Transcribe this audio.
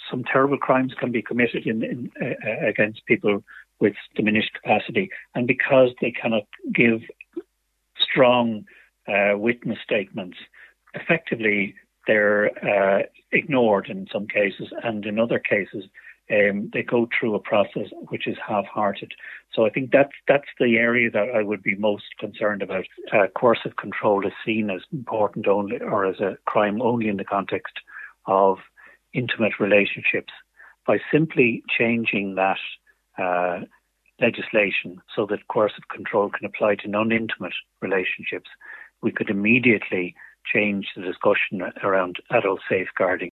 some terrible crimes can be committed against people with diminished capacity, and because they cannot give strong witness statements, effectively they're ignored in some cases, and in other cases they go through a process which is half-hearted. So I think that's the area that I would be most concerned about. Coercive control is seen as important only, or as a crime only in the context of intimate relationships. By simply changing that legislation so that coercive control can apply to non-intimate relationships, we could immediately change the discussion around adult safeguarding